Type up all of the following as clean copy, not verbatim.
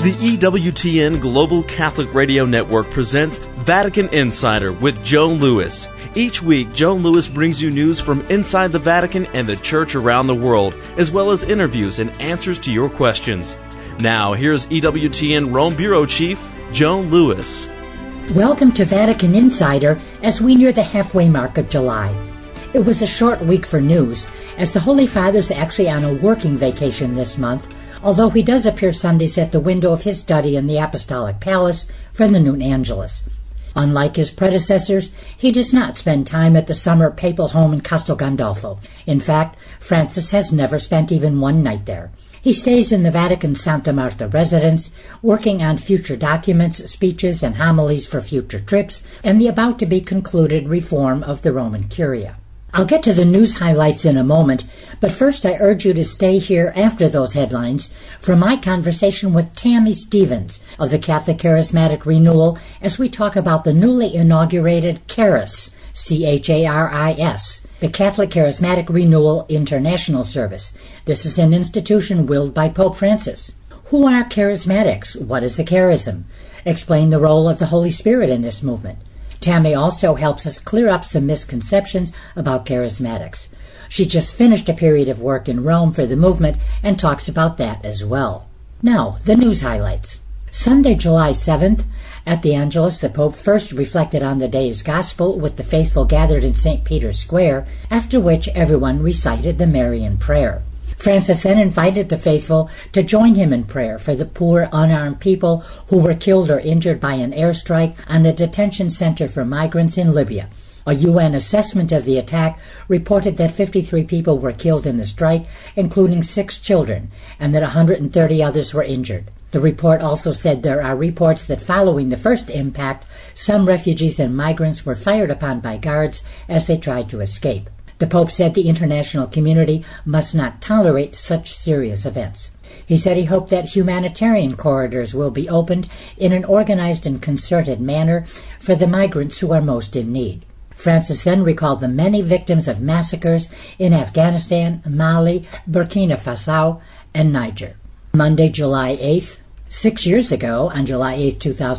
The EWTN Global Catholic Radio Network presents Vatican Insider with Joan Lewis. Each week, Joan Lewis brings you news from inside the Vatican and the Church around the world, as well as interviews and answers to your questions. Now, here's EWTN Rome Bureau Chief, Joan Lewis. Welcome to Vatican Insider as we near the halfway mark of July. It was a short week for news, as the Holy Father's actually on a working vacation this month, although he does appear Sundays at the window of his study in the Apostolic Palace from the noon Angelus. Unlike his predecessors, he does not spend time at the summer papal home in Castel Gandolfo. In fact, Francis has never spent even one night there. He stays in the Vatican Santa Marta residence, working on future documents, speeches, and homilies for future trips, and the about-to-be-concluded reform of the Roman Curia. I'll get to the news highlights in a moment, but first I urge you to stay here after those headlines for my conversation with Tammy Stevens of the Catholic Charismatic Renewal as we talk about the newly inaugurated CHARIS, C-H-A-R-I-S, the Catholic Charismatic Renewal International Service. This is an institution willed by Pope Francis. Who are charismatics? What is a charism? Explain the role of the Holy Spirit in this movement. Tammy also helps us clear up some misconceptions about charismatics. She just finished a period of work in Rome for the movement and talks about that as well. Now, the news highlights. Sunday, July 7th, at the Angelus, the Pope first reflected on the day's Gospel with the faithful gathered in St. Peter's Square, after which everyone recited the Marian prayer. Francis then invited the faithful to join him in prayer for the poor, unarmed people who were killed or injured by an airstrike on a detention center for migrants in Libya. A UN assessment of the attack reported that 53 people were killed in the strike, including 6 children, and that 130 others were injured. The report also said there are reports that following the first impact, some refugees and migrants were fired upon by guards as they tried to escape. The Pope said the international community must not tolerate such serious events. He said he hoped that humanitarian corridors will be opened in an organized and concerted manner for the migrants who are most in need. Francis then recalled the many victims of massacres in Afghanistan, Mali, Burkina Faso, and Niger. Monday, July 8th. 6 years ago, on July 8,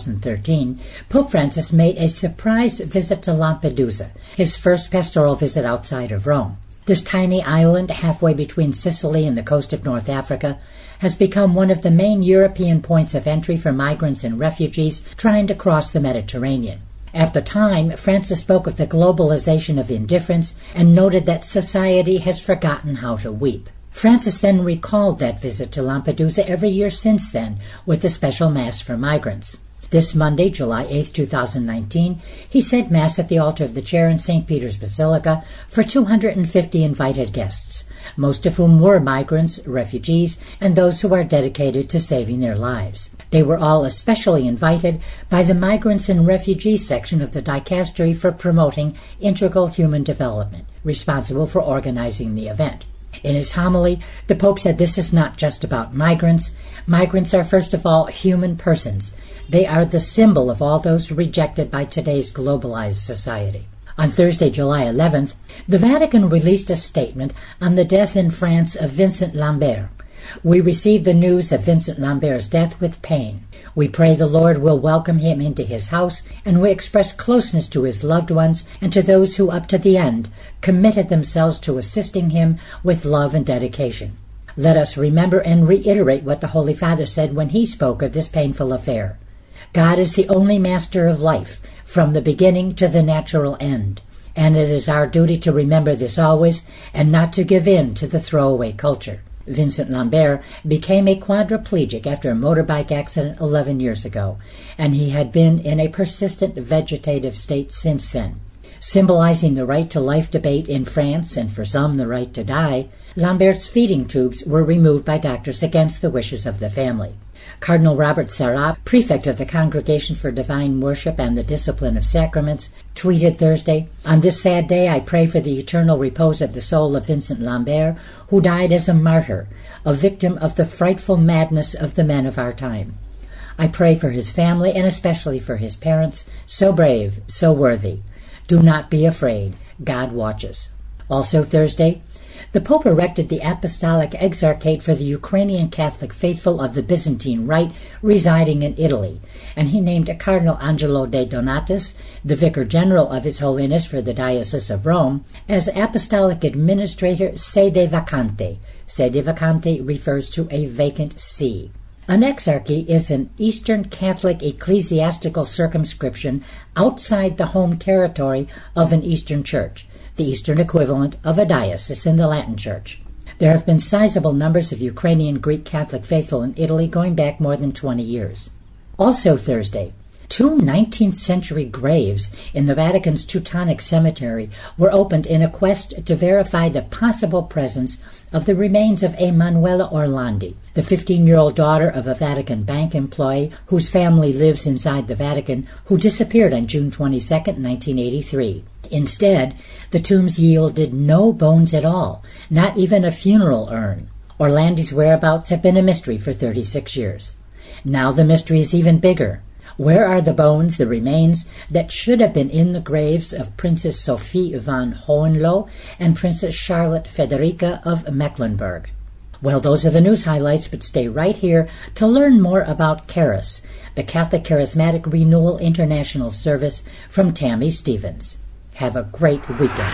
2013, Pope Francis made a surprise visit to Lampedusa, his first pastoral visit outside of Rome. This tiny island, halfway between Sicily and the coast of North Africa, has become one of the main European points of entry for migrants and refugees trying to cross the Mediterranean. At the time, Francis spoke of the globalization of indifference and noted that society has forgotten how to weep. Francis then recalled that visit to Lampedusa every year since then with a special Mass for migrants. This Monday, July 8, 2019, he said Mass at the altar of the chair in St. Peter's Basilica for 250 invited guests, most of whom were migrants, refugees, and those who are dedicated to saving their lives. They were all especially invited by the Migrants and Refugees section of the Dicastery for Promoting Integral Human Development, responsible for organizing the event. In his homily, the Pope said this is not just about migrants. Migrants are first of all human persons. They are the symbol of all those rejected by today's globalized society. On Thursday, July 11th, the Vatican released a statement on the death in France of Vincent Lambert. We received the news of Vincent Lambert's death with pain. We pray the Lord will welcome him into his house, and we express closeness to his loved ones and to those who up to the end committed themselves to assisting him with love and dedication. Let us remember and reiterate what the Holy Father said when he spoke of this painful affair. God is the only master of life, from the beginning to the natural end, and it is our duty to remember this always and not to give in to the throwaway culture. Vincent Lambert became a quadriplegic after a motorbike accident 11 years ago, and he had been in a persistent vegetative state since then. Symbolizing the right to life debate in France, and for some the right to die, Lambert's feeding tubes were removed by doctors against the wishes of the family. Cardinal Robert Sarrat, prefect of the Congregation for Divine Worship and the Discipline of Sacraments, tweeted Thursday, "On this sad day I pray for the eternal repose of the soul of Vincent Lambert, who died as a martyr, a victim of the frightful madness of the men of our time. I pray for his family and especially for his parents, so brave, so worthy. Do not be afraid. God watches." Also Thursday, The Pope erected the Apostolic Exarchate for the Ukrainian Catholic faithful of the Byzantine Rite residing in Italy, and he named Cardinal Angelo de Donatis, the Vicar General of His Holiness for the Diocese of Rome, as Apostolic Administrator sede vacante. Sede vacante refers to a vacant see. An exarchy is an Eastern Catholic ecclesiastical circumscription outside the home territory of an Eastern Church, the Eastern equivalent of a diocese in the Latin Church. There have been sizable numbers of Ukrainian Greek Catholic faithful in Italy going back more than 20 years. Also Thursday, 2 19th century graves in the Vatican's Teutonic Cemetery were opened in a quest to verify the possible presence of the remains of Emanuela Orlandi, the 15-year-old daughter of a Vatican bank employee whose family lives inside the Vatican, who disappeared on June 22, 1983. Instead, the tombs yielded no bones at all, not even a funeral urn. Orlandi's whereabouts have been a mystery for 36 years. Now the mystery is even bigger. Where are the bones, the remains, that should have been in the graves of Princess Sophie von Hohenlohe and Princess Charlotte Frederica of Mecklenburg? Well, those are the news highlights, but stay right here to learn more about Charis, the Catholic Charismatic Renewal International Service, from Tammy Stevens. Have a great weekend.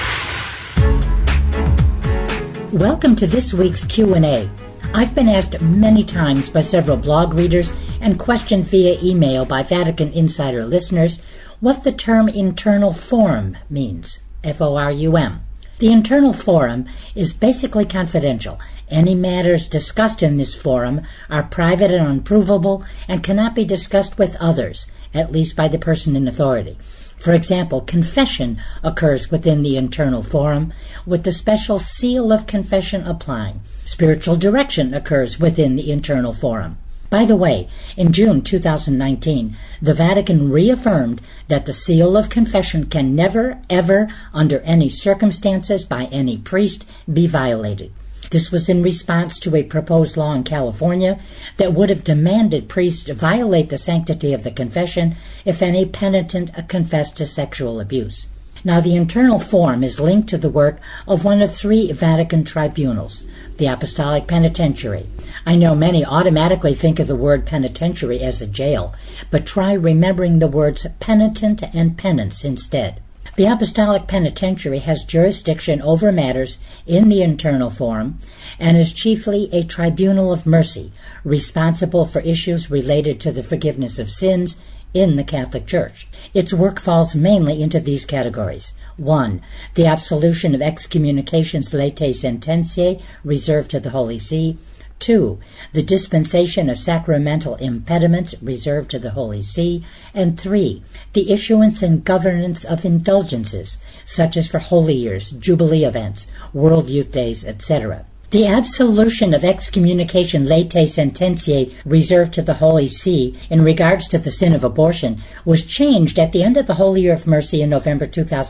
Welcome to this week's Q&A. I've been asked many times by several blog readers and questioned via email by Vatican Insider listeners what the term internal forum means, F-O-R-U-M. The internal forum is basically confidential. Any matters discussed in this forum are private and unprovable and cannot be discussed with others, at least by the person in authority. For example, confession occurs within the internal forum, with the special seal of confession applying. Spiritual direction occurs within the internal forum. By the way, in June 2019, the Vatican reaffirmed that the seal of confession can never, ever, under any circumstances by any priest, be violated. This was in response to a proposed law in California that would have demanded priests violate the sanctity of the confession if any penitent confessed to sexual abuse. Now, the internal forum is linked to the work of one of 3 Vatican tribunals, the Apostolic Penitentiary. I know many automatically think of the word penitentiary as a jail, but try remembering the words penitent and penance instead. The Apostolic Penitentiary has jurisdiction over matters in the internal forum and is chiefly a tribunal of mercy, responsible for issues related to the forgiveness of sins in the Catholic Church. Its work falls mainly into these categories. 1. The absolution of excommunications latae sententiae reserved to the Holy See. 2. The dispensation of sacramental impediments reserved to the Holy See. And 3. The issuance and governance of indulgences, such as for holy years, jubilee events, World Youth Days, etc. The absolution of excommunication latae sententiae reserved to the Holy See in regards to the sin of abortion was changed at the end of the Holy Year of Mercy in November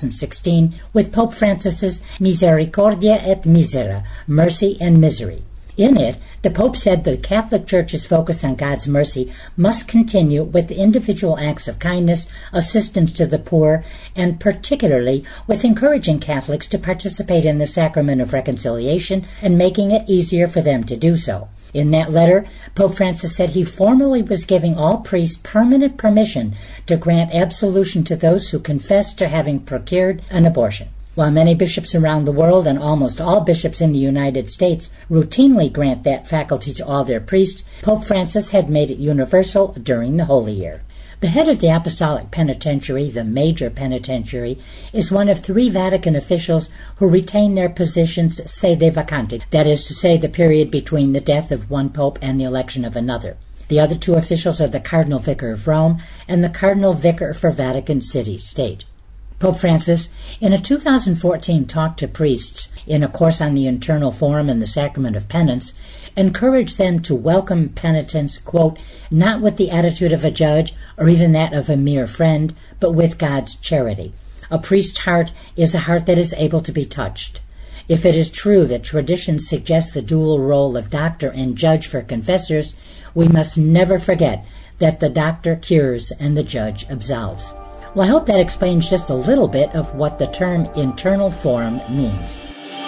2016 with Pope Francis's Misericordia et Misera, Mercy and Misery. In it, the Pope said the Catholic Church's focus on God's mercy must continue with individual acts of kindness, assistance to the poor, and particularly with encouraging Catholics to participate in the sacrament of reconciliation and making it easier for them to do so. In that letter, Pope Francis said he formally was giving all priests permanent permission to grant absolution to those who confess to having procured an abortion. While many bishops around the world and almost all bishops in the United States routinely grant that faculty to all their priests, Pope Francis had made it universal during the Holy Year. The head of the Apostolic Penitentiary, the Major Penitentiary, is one of 3 Vatican officials who retain their positions sede vacante, that is to say, the period between the death of one pope and the election of another. The other 2 officials are the Cardinal Vicar of Rome and the Cardinal Vicar for Vatican City-State. Pope Francis, in a 2014 talk to priests in a course on the internal forum and the sacrament of penance, encouraged them to welcome penitents, quote, not with the attitude of a judge or even that of a mere friend, but with God's charity. A priest's heart is a heart that is able to be touched. If it is true that tradition suggests the dual role of doctor and judge for confessors, we must never forget that the doctor cures and the judge absolves. Well, I hope that explains just a little bit of what the term internal forum means.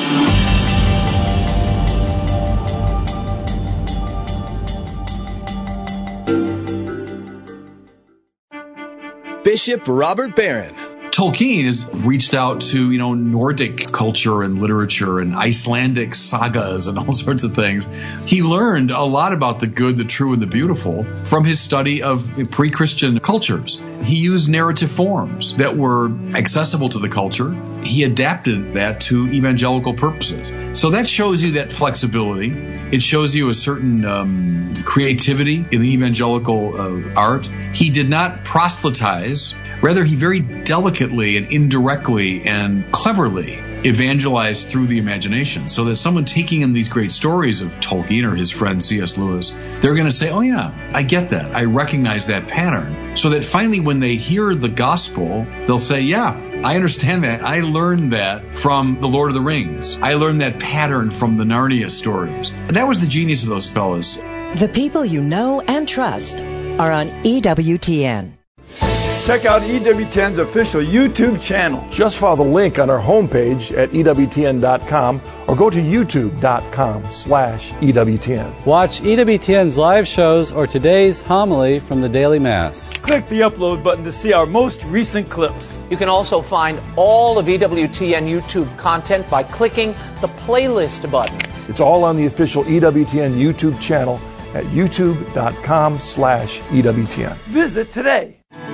Bishop Robert Barron. Tolkien has reached out to, Nordic culture and literature and Icelandic sagas and all sorts of things. He learned a lot about the good, the true, and the beautiful from his study of pre-Christian cultures. He used narrative forms that were accessible to the culture. He adapted that to evangelical purposes. So that shows you that flexibility. It shows you a certain creativity in the evangelical art. He did not proselytize. Rather, he very delicately and indirectly and cleverly evangelized through the imagination, so that someone taking in these great stories of Tolkien or his friend C.S. Lewis, they're going to say, oh yeah, I get that. I recognize that pattern. So that finally when they hear the gospel, they'll say, yeah, I understand that. I learned that from The Lord of the Rings. I learned that pattern from the Narnia stories. And that was the genius of those fellas. The people you know and trust are on EWTN. Check out EWTN's official YouTube channel. Just follow the link on our homepage at EWTN.com or go to YouTube.com/EWTN. Watch EWTN's live shows or today's homily from the Daily Mass. Click the upload button to see our most recent clips. You can also find all of EWTN YouTube content by clicking the playlist button. It's all on the official EWTN YouTube channel at YouTube.com/EWTN. Visit today.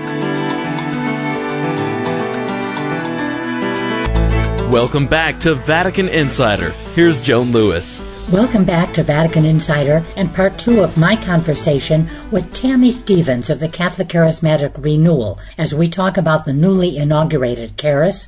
Welcome back to Vatican Insider. Here's Joan Lewis. Welcome back to Vatican Insider and part 2 of my conversation with Tammy Stevens of the Catholic Charismatic Renewal as we talk about the newly inaugurated CHARIS,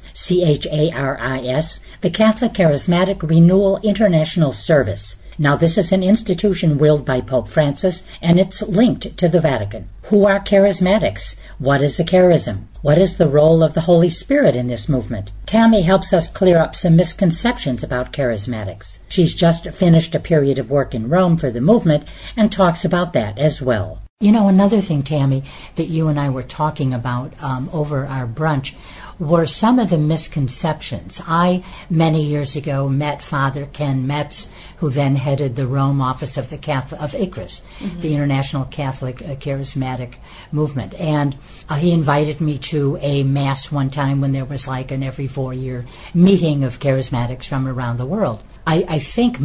C-H-A-R-I-S, the Catholic Charismatic Renewal International Service. Now, this is an institution willed by Pope Francis, and it's linked to the Vatican. Who are charismatics? What is a charism? What is the role of the Holy Spirit in this movement? Tammy helps us clear up some misconceptions about charismatics. She's just finished a period of work in Rome for the movement and talks about that as well. Another thing, Tammy, that you and I were talking about over our brunch were some of the misconceptions. I, many years ago, met Father Ken Metz, who then headed the Rome office of the ICRIS, the International Catholic Charismatic Movement. And he invited me to a mass one time when there was like an every 4-year meeting of charismatics from around the world. I think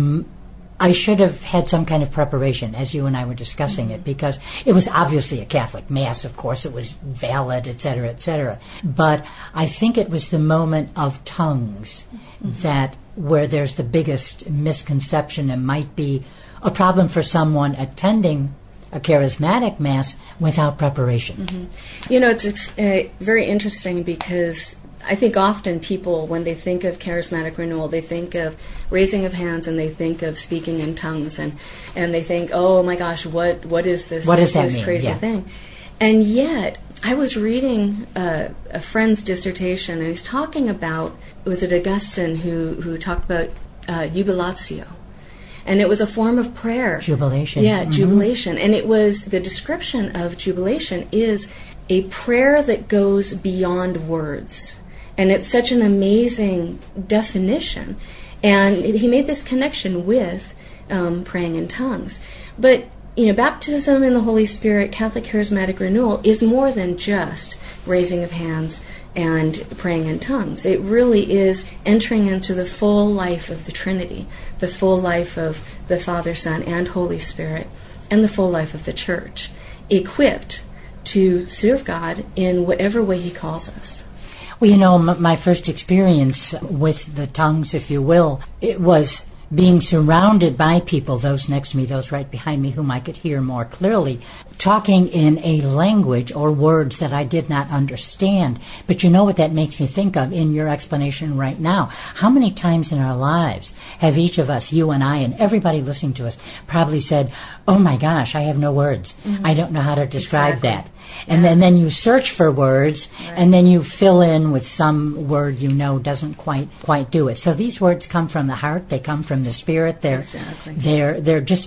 I should have had some kind of preparation as you and I were discussing it, because it was obviously a Catholic Mass, of course, it was valid, etc., etc. But I think it was the moment of tongues that where there's the biggest misconception and might be a problem for someone attending a charismatic Mass without preparation. It's very interesting because I think often people, when they think of charismatic renewal, they think of raising of hands and they think of speaking in tongues and they think, oh my gosh, what is this? What does that mean? Crazy thing? And yet, I was reading a friend's dissertation, and he's talking about, was it Augustine who talked about jubilatio? And it was a form of prayer. Jubilation. Yeah, jubilation. And it was, the description of jubilation is a prayer that goes beyond words. And it's such an amazing definition. And he made this connection with praying in tongues. But, baptism in the Holy Spirit, Catholic Charismatic Renewal, is more than just raising of hands and praying in tongues. It really is entering into the full life of the Trinity, the full life of the Father, Son, and Holy Spirit, and the full life of the Church, equipped to serve God in whatever way He calls us. Well, my first experience with the tongues, if you will, it was being surrounded by people, those next to me, those right behind me, whom I could hear more clearly, talking in a language or words that I did not understand. But you know what that makes me think of in your explanation right now? How many times in our lives have each of us, you and I, and everybody listening to us, probably said, oh my gosh, I have no words. I don't know how to describe that. And then you search for words, and then you fill in with some word doesn't quite do it. So these words come from the heart. They come from the Spirit. They're just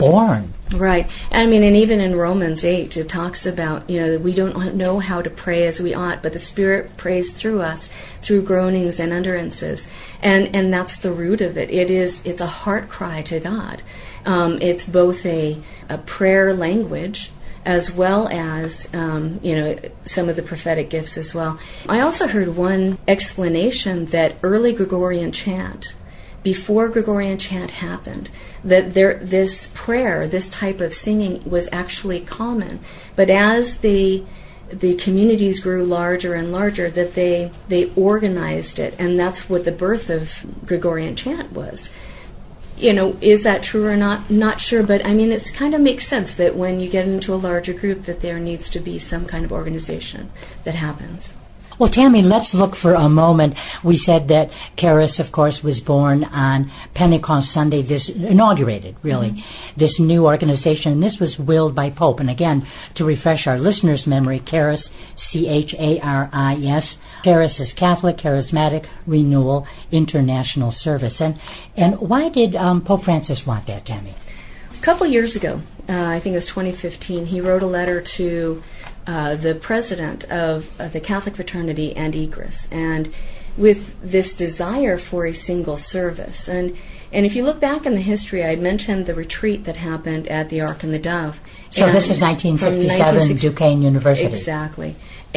born. Right. I mean, and even in Romans 8, it talks about, that we don't know how to pray as we ought, but the Spirit prays through us, through groanings and utterances. And that's the root of it. It's a heart cry to God. It's both a prayer language as well as, some of the prophetic gifts as well. I also heard one explanation that early Gregorian chant, before Gregorian chant happened, that this prayer, this type of singing was actually common. But as the communities grew larger and larger, that they organized it, and that's what the birth of Gregorian chant was. Is that true or not? Not sure, but I mean, it kind of makes sense that when you get into a larger group that there needs to be some kind of organization that happens. Well, Tammy, let's look for a moment. We said that Charis, of course, was born on Pentecost Sunday, inaugurated, really, this new organization. And this was willed by Pope. And again, to refresh our listeners' memory, Charis, Charis. Charis is Catholic, Charismatic, Renewal, International Service. And why did Pope Francis want that, Tammy? A couple years ago, I think it was 2015, he wrote a letter to the president of the Catholic Fraternity and Egress, and with this desire for a single service. And if you look back in the history, I mentioned the retreat that happened at the Ark and the Dove. So this is 1967, Duquesne University. Exactly.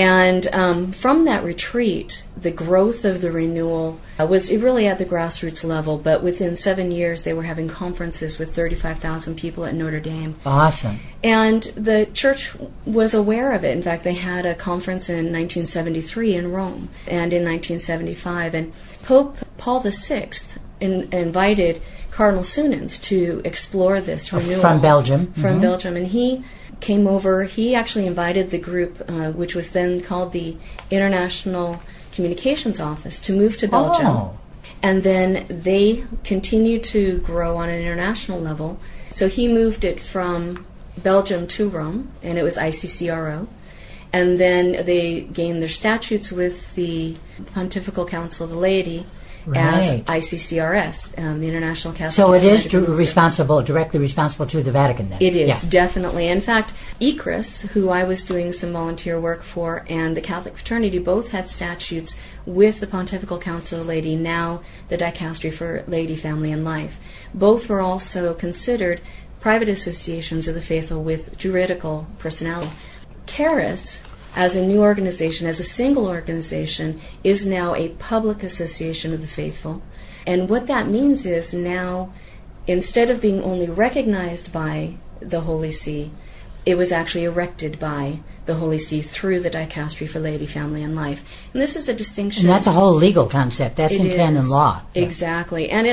And from that retreat, the growth of the renewal was really at the grassroots level, but within 7 years they were having conferences with 35,000 people at Notre Dame. Awesome. And the church was aware of it. In fact, they had a conference in 1973 in Rome and in 1975. And Pope Paul VI invited Cardinal Sunens to explore this renewal. From Belgium. From Belgium. And he came over. He actually invited the group, which was then called the International Communications Office, to move to Belgium. Oh. And then they continued to grow on an international level. So he moved it from Belgium to Rome, and it was ICCRO. And then they gained their statutes with the Pontifical Council of the Laity, as ICCRS, the International Catholic. So it is directly responsible to the Vatican then? It is, definitely. In fact, Egress, who I was doing some volunteer work for, and the Catholic Fraternity both had statutes with the Pontifical Council of Laity, now the Dicastery for Laity, Family, and Life. Both were also considered private associations of the faithful with juridical personality. Charis, as a new organization, as a single organization, is now a public association of the faithful. And what that means is now, instead of being only recognized by the Holy See, it was actually erected by the Holy See through the Dicastery for Laity, Family, and Life. And this is a distinction. And that's a whole legal concept. That's in canon law. Exactly. And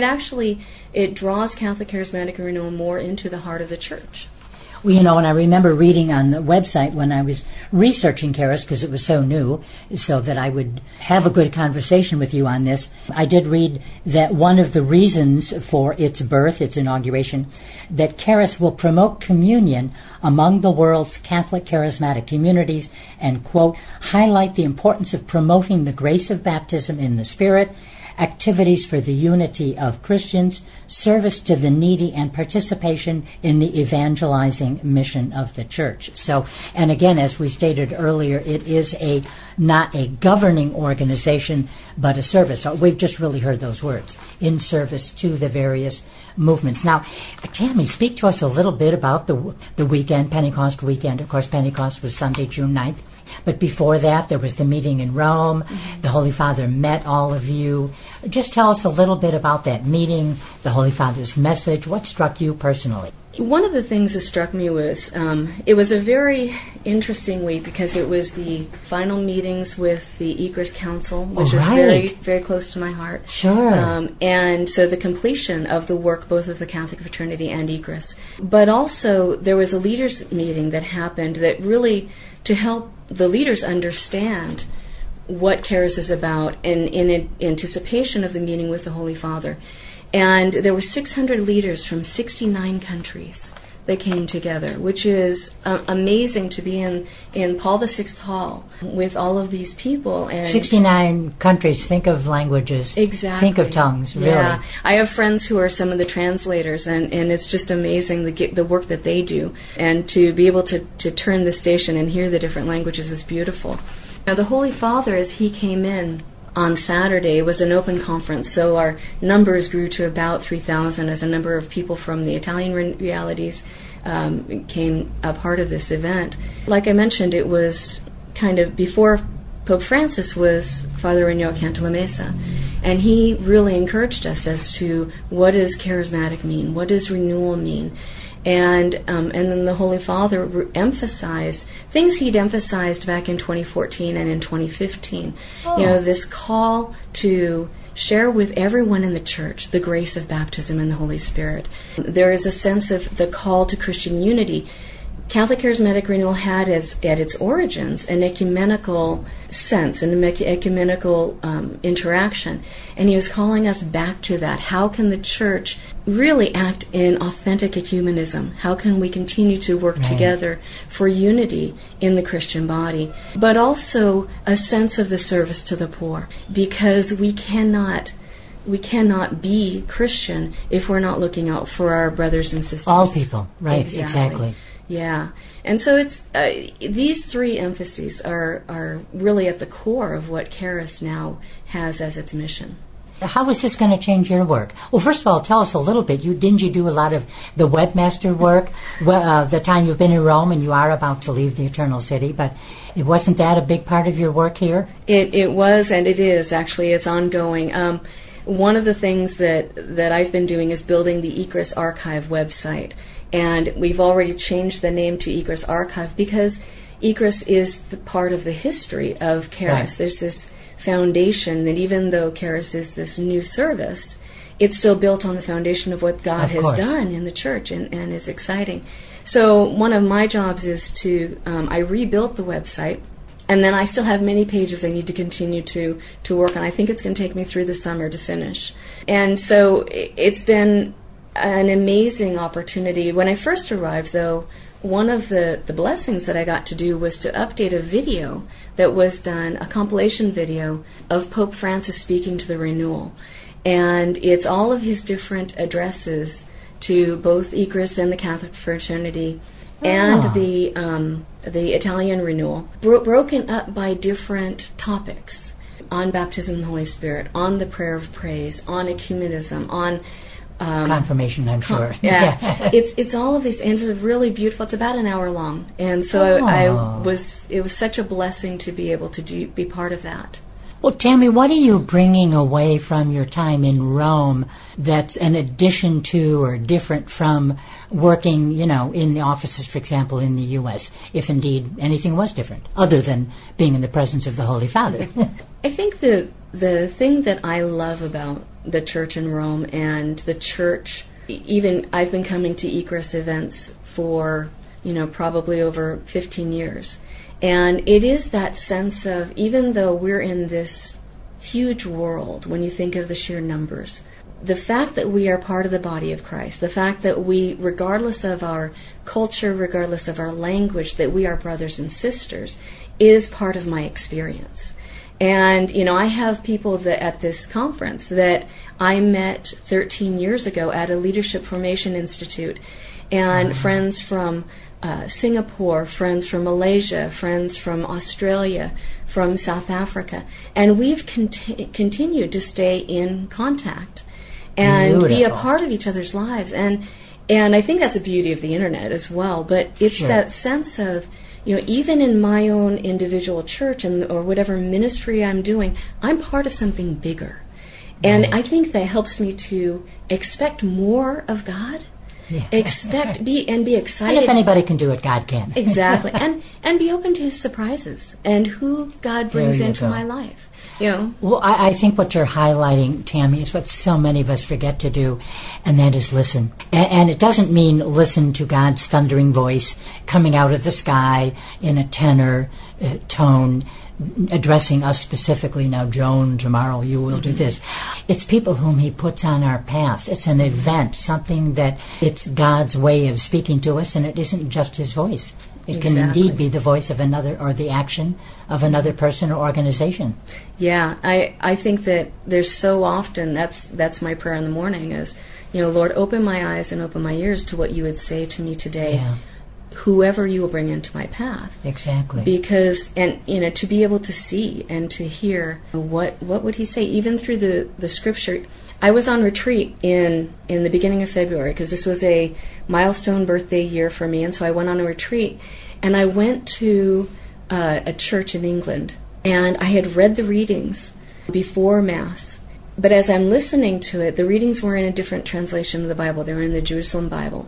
it draws Catholic Charismatic Renewal more into the heart of the Church. Well, and I remember reading on the website when I was researching Charis, because it was so new, so that I would have a good conversation with you on this. I did read that one of the reasons for its birth, its inauguration, that Charis will promote communion among the world's Catholic charismatic communities and, quote, highlight the importance of promoting the grace of baptism in the Spirit, activities for the unity of Christians, service to the needy, and participation in the evangelizing mission of the Church. So, and again, as we stated earlier, it is not a governing organization, but a service. So we've just really heard those words, in service to the various movements. Now, Tammy, speak to us a little bit about the weekend, Pentecost weekend. Of course, Pentecost was Sunday, June 9th. But before that, there was the meeting in Rome. The Holy Father met all of you. Just tell us a little bit about that meeting, the Holy Father's message. What struck you personally? One of the things that struck me was it was a very interesting week because it was the final meetings with the Egress Council, which is very, very close to my heart. Sure. And so the completion of the work both of the Catholic Fraternity and Egress. But also there was a leaders' meeting that happened that really, to help the leaders understand what Charis is about and in anticipation of the meeting with the Holy Father. And there were 600 leaders from 69 countries that came together, which is amazing to be in Paul VI Hall with all of these people. And 69 countries. Think of languages. Exactly. Think of tongues, really. Yeah. I have friends who are some of the translators, and it's just amazing the work that they do. And to be able to turn the station and hear the different languages is beautiful. Now, the Holy Father, as he came in on Saturday, was an open conference, so our numbers grew to about 3,000 as a number of people from the Italian realities became a part of this event. Like I mentioned, it was kind of before Pope Francis was Father Iñigo Cantalamessa, and he really encouraged us as to what does charismatic mean, what does renewal mean. And then the Holy Father emphasized things he'd emphasized back in 2014 and in 2015. Oh. You know, this call to share with everyone in the church the grace of baptism in the Holy Spirit. There is a sense of the call to Christian unity. Catholic Charismatic Renewal had at its origins an ecumenical sense, an ecumenical interaction, and he was calling us back to that. How can the church really act in authentic ecumenism? How can we continue to work together for unity in the Christian body? But also a sense of the service to the poor, because we cannot be Christian if we're not looking out for our brothers and sisters. All people, right, exactly. Yeah, and so it's these three emphases are really at the core of what Charis now has as its mission. How is this going to change your work? Well, first of all, tell us a little bit. Didn't you do a lot of the webmaster work the time you've been in Rome, and you are about to leave the Eternal City, but wasn't that a big part of your work here? It was, and it is, actually. It's ongoing. One of the things that I've been doing is building the Egress Archive website. And we've already changed the name to Egress Archive because Egress is the part of the history of Charis. Right. There's this foundation that even though Charis is this new service, it's still built on the foundation of what God has done in the church, and is exciting. So one of my jobs is to, I rebuilt the website, and then I still have many pages I need to continue to work on. I think it's going to take me through the summer to finish. And so it's been an amazing opportunity. When I first arrived, though, one of the blessings that I got to do was to update a video that was done, a compilation video of Pope Francis speaking to the renewal. And it's all of his different addresses to both Egress and the Catholic Fraternity and the Italian renewal, broken up by different topics on baptism in the Holy Spirit, on the prayer of praise, on ecumenism, on confirmation, I'm sure. Yeah, it's all of these, and it's really beautiful. It's about an hour long, and so it was such a blessing to be able to be part of that. Well, Tammy, what are you bringing away from your time in Rome that's an addition to or different from working, in the offices, for example, in the U.S., if indeed anything was different, other than being in the presence of the Holy Father? I think the thing that I love about the church in Rome and the church, even I've been coming to Egress events for, probably over 15 years. And it is that sense of, even though we're in this huge world, when you think of the sheer numbers, the fact that we are part of the body of Christ, the fact that we, regardless of our culture, regardless of our language, that we are brothers and sisters, is part of my experience. And, I have people at this conference that I met 13 years ago at a Leadership Formation Institute, and friends from Singapore, friends from Malaysia, friends from Australia, from South Africa. And we've continued to stay in contact and be a part of each other's lives. And I think that's the beauty of the Internet as well. But it's that sense of, even in my own individual church or whatever ministry I'm doing, I'm part of something bigger. And I think that helps me to expect more of God. Yeah. Be excited. And if anybody can do it, God can. Exactly. And be open to His surprises and who God brings into my life. Well, I think what you're highlighting, Tammy, is what so many of us forget to do, and that is listen. And it doesn't mean listen to God's thundering voice coming out of the sky in a tenor tone, addressing us specifically. Now, Joan, tomorrow you will do this. It's people whom he puts on our path. It's an event, something that it's God's way of speaking to us, and it isn't just his voice. It can indeed be the voice of another, or the action of another person or organization. Yeah, I think that there's so often, that's my prayer in the morning is, Lord, open my eyes and open my ears to what you would say to me today, whoever you will bring into my path. Exactly. Because, and to be able to see and to hear what would he say, even through the scripture. I was on retreat in the beginning of February because this was a milestone birthday year for me, and so I went on a retreat, and I went to a church in England, and I had read the readings before Mass, but as I'm listening to it, the readings were in a different translation of the Bible. They were in the Jerusalem Bible,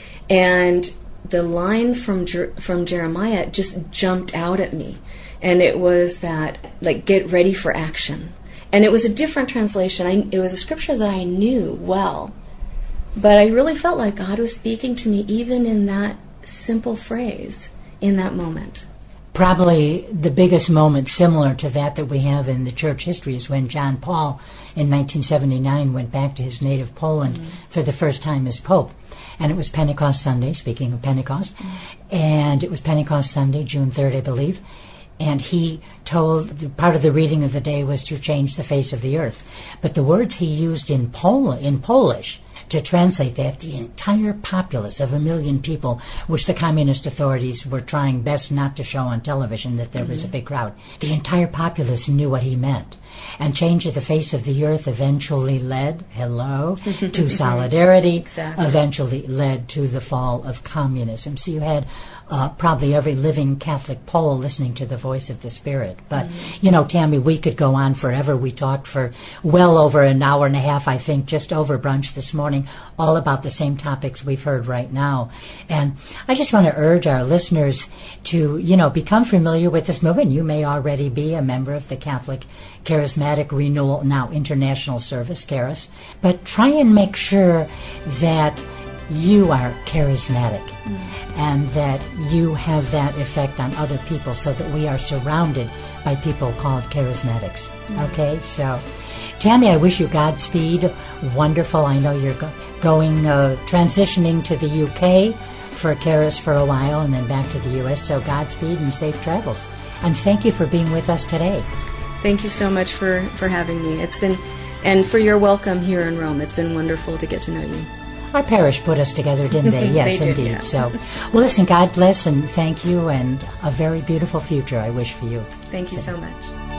and the line from Jeremiah just jumped out at me, and it was that, like, get ready for action. And it was a different translation. It was a scripture that I knew well. But I really felt like God was speaking to me even in that simple phrase, in that moment. Probably the biggest moment similar to that we have in the church history is when John Paul in 1979 went back to his native Poland for the first time as Pope. And it was Pentecost Sunday, speaking of Pentecost. And it was Pentecost Sunday, June 3rd, I believe. And he told, part of the reading of the day was to change the face of the earth. But the words he used in Polish to translate that, the entire populace of 1 million people, which the communist authorities were trying best not to show on television, that there was a big crowd. The entire populace knew what he meant. And change of the face of the earth eventually led, to solidarity, exactly. Eventually led to the fall of communism. So you had probably every living Catholic Pole listening to the voice of the Spirit. But, Tammy, we could go on forever. We talked for well over an hour and a half, I think, just over brunch this morning, all about the same topics we've heard right now. And I just want to urge our listeners to, become familiar with this movement. You may already be a member of the Catholic Charismatic Renewal, now International Service, CHARIS, but try and make sure that you are charismatic and that you have that effect on other people so that we are surrounded by people called charismatics. Okay, so Tammy, I wish you Godspeed. Wonderful. I know you're transitioning to the UK for CHARIS for a while and then back to the US, so Godspeed and safe travels. And thank you for being with us today. Thank you so much for having me. It's been, and for your welcome here in Rome. It's been wonderful to get to know you. Our parish put us together, didn't they? Yes, they did, indeed. Yeah. So, well, listen, God bless and thank you, and a very beautiful future I wish for you. Thank you so much.